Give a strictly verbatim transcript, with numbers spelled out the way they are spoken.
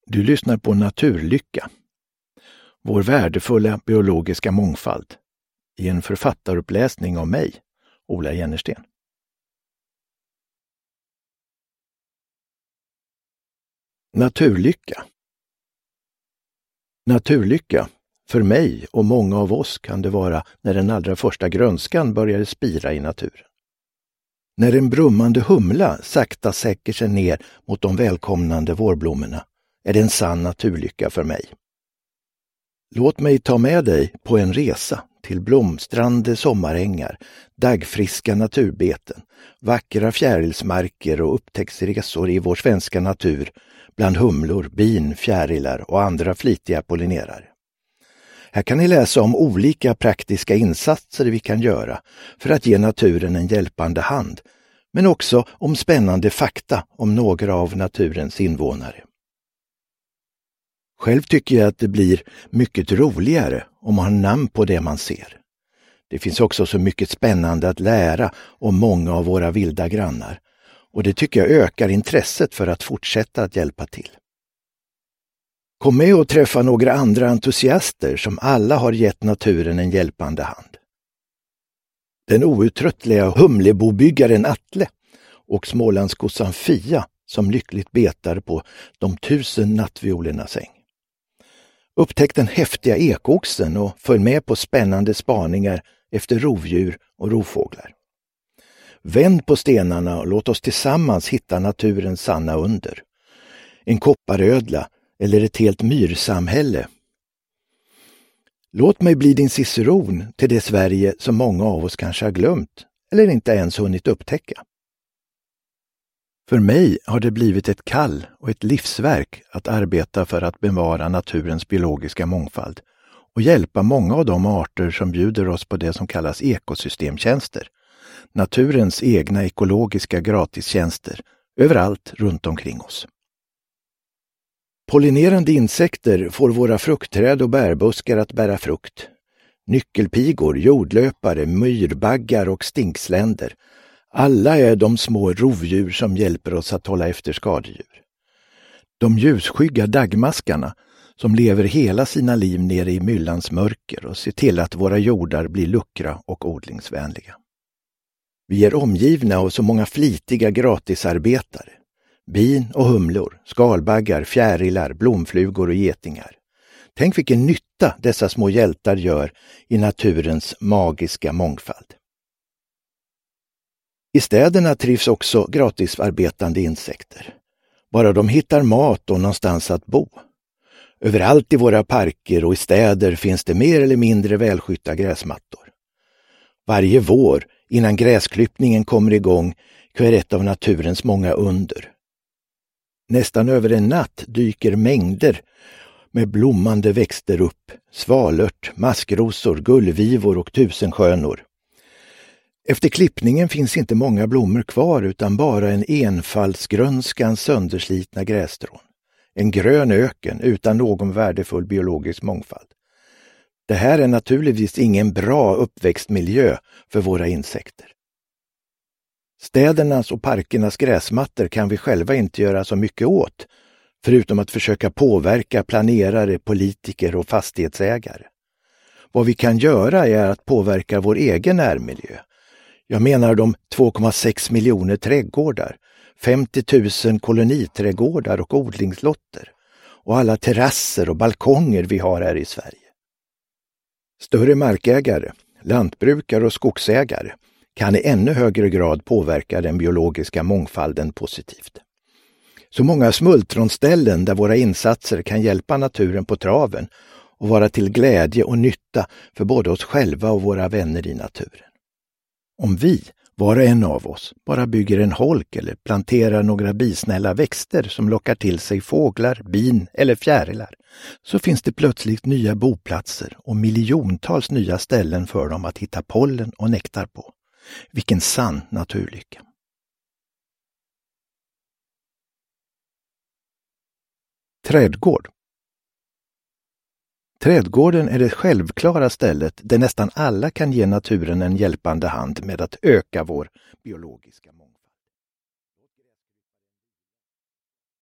Du lyssnar på Naturlycka, vår värdefulla biologiska mångfald, i en författaruppläsning av mig, Ola Jennersten. Naturlycka. Naturlycka, för mig och många av oss kan det vara när den allra första grönskan börjar spira i naturen. När en brummande humla sakta säcker sig ner mot de välkomnande vårblommorna är det en sann naturlycka för mig. Låt mig ta med dig på en resa till blomstrande sommarängar, daggfriska naturbeten, vackra fjärilsmarker och upptäcktsresor i vår svenska natur bland humlor, bin, fjärilar och andra flitiga pollinerare. Här kan ni läsa om olika praktiska insatser vi kan göra för att ge naturen en hjälpande hand, men också om spännande fakta om några av naturens invånare. Själv tycker jag att det blir mycket roligare om man har namn på det man ser. Det finns också så mycket spännande att lära om många av våra vilda grannar, och det tycker jag ökar intresset för att fortsätta att hjälpa till. Kom med och träffa några andra entusiaster som alla har gett naturen en hjälpande hand. Den outtröttliga humlebobyggaren Atle och smålandskossan Fia som lyckligt betar på de tusen nattviolernas äng. Upptäck den häftiga ekoxen och följ med på spännande spaningar efter rovdjur och rovfåglar. Vänd på stenarna och låt oss tillsammans hitta naturens sanna under. En kopparödla eller ett helt myrsamhälle. Låt mig bli din ciceron till det Sverige som många av oss kanske har glömt eller inte ens hunnit upptäcka. För mig har det blivit ett kall och ett livsverk att arbeta för att bevara naturens biologiska mångfald och hjälpa många av de arter som bjuder oss på det som kallas ekosystemtjänster, naturens egna ekologiska gratistjänster överallt runt omkring oss. Pollinerande insekter får våra fruktträd och bärbuskar att bära frukt. Nyckelpigor, jordlöpare, myrbaggar och stinksländer. Alla är de små rovdjur som hjälper oss att hålla efter skadedjur. De ljusskygga daggmaskarna som lever hela sina liv nere i myllans mörker och ser till att våra jordar blir luckra och odlingsvänliga. Vi är omgivna av så många flitiga gratisarbetare. Bin och humlor, skalbaggar, fjärilar, blomflugor och getingar. Tänk vilken nytta dessa små hjältar gör i naturens magiska mångfald. I städerna trivs också gratisarbetande insekter. Bara de hittar mat och någonstans att bo. Överallt i våra parker och i städer finns det mer eller mindre välskytta gräsmattor. Varje vår, innan gräsklippningen kommer igång, sker ett av naturens många under. Nästan över en natt dyker mängder med blommande växter upp, svalört, maskrosor, gullvivor och tusenskönor. Efter klippningen finns inte många blommor kvar utan bara en enfaldsgrönskans sönderslitna grässtrån. En grön öken utan någon värdefull biologisk mångfald. Det här är naturligtvis ingen bra uppväxtmiljö för våra insekter. Städernas och parkernas gräsmattor kan vi själva inte göra så mycket åt, förutom att försöka påverka planerare, politiker och fastighetsägare. Vad vi kan göra är att påverka vår egen närmiljö. Jag menar de två komma sex miljoner trädgårdar, femtio tusen koloniträdgårdar och odlingslotter och alla terrasser och balkonger vi har här i Sverige. Större markägare, lantbrukare och skogsägare kan i ännu högre grad påverka den biologiska mångfalden positivt. Så många smultronställen där våra insatser kan hjälpa naturen på traven och vara till glädje och nytta för både oss själva och våra vänner i naturen. Om vi, var och en av oss, bara bygger en holk eller planterar några bisnälla växter som lockar till sig fåglar, bin eller fjärilar, så finns det plötsligt nya boplatser och miljontals nya ställen för dem att hitta pollen och nektar på. Vilken sann naturlycka. Trädgård. Trädgården är det självklara stället där nästan alla kan ge naturen en hjälpande hand med att öka vår biologiska mångfald.